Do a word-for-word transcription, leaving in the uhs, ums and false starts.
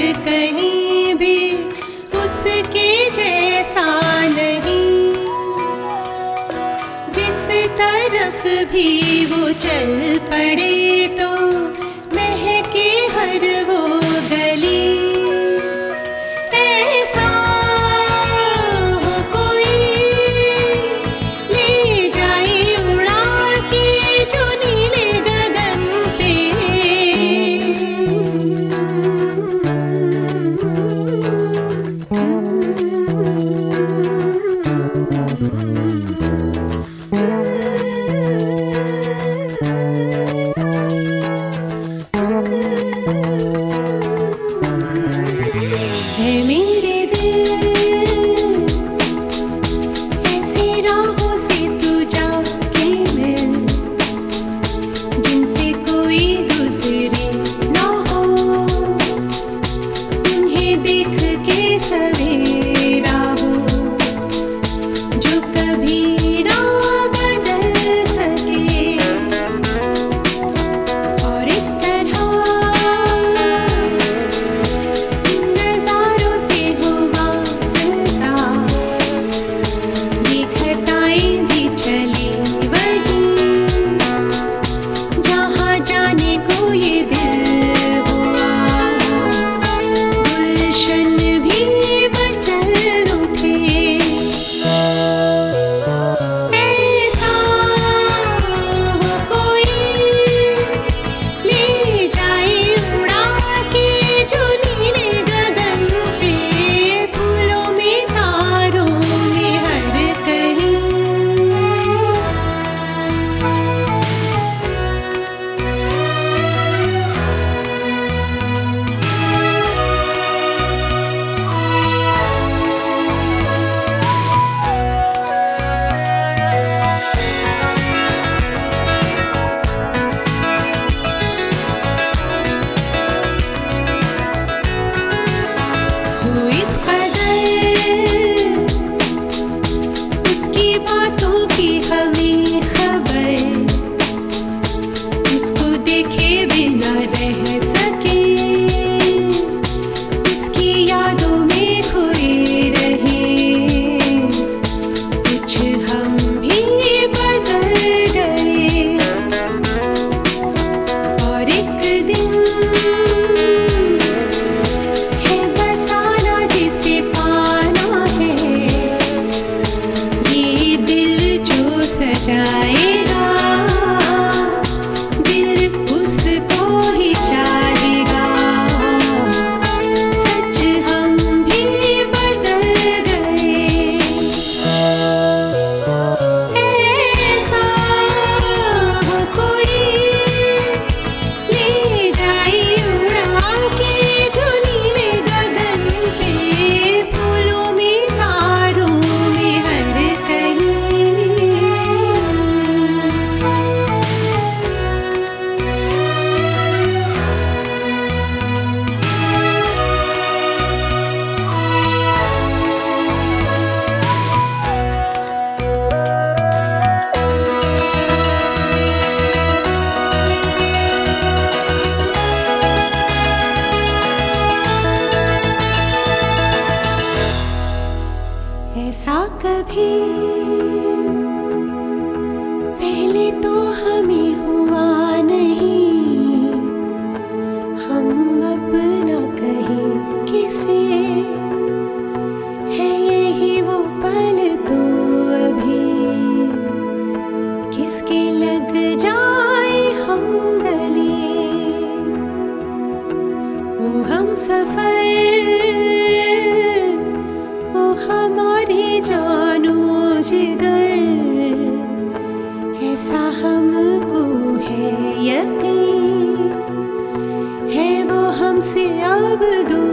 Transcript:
कहीं भी उसके जैसा नहीं। जिस तरफ भी वो चल पड़े तो महके हर वो गली। ऐसा हो कोई ले जाए उड़ा के जो नीले गगन पे। है मेरे दिल ऐसी राहों से तू जाके मिल, जिनसे कोई गुजरे ना हो। उन्हें देख के सवेरा हो जो कभी ना बदल सके। और इस तरह नजारों से हो वास्ता, ये घटाएं भी चली वहीं जहाँ जाने को ये दिल हुआ। गुलशन भी बचल उठे। ऐसा हो कोई ले जाए उड़ा के जो नीले गगन पे। फूलों में तारों में हर कहीं। हो इस कदर उसकी बातों की हमें खबर, उसको देखे बिना रह सके। उसकी यादों में खोए रहे, कुछ हम भी बदल गए। और एक दिन है बसाना जिसे पाना है, ये दिल जो सजाएगा दिल उसको ही चाहेगा। सच हम भी बदल गए। ऐसा हो कोई ले जाए उड़ा के जो नीले गगन पे। फूलों में तारों में हर कहीं। ऐसा कभी पहले तो हमें हुआ नहीं। हम अपना कहीं किसे है यही वो पल तो अभी किसके लग जाए हम गले। ओ हम सफर ओ हमारी जानो जिगर, ऐसा हमको है यकीन है वो हमसे अब दूर।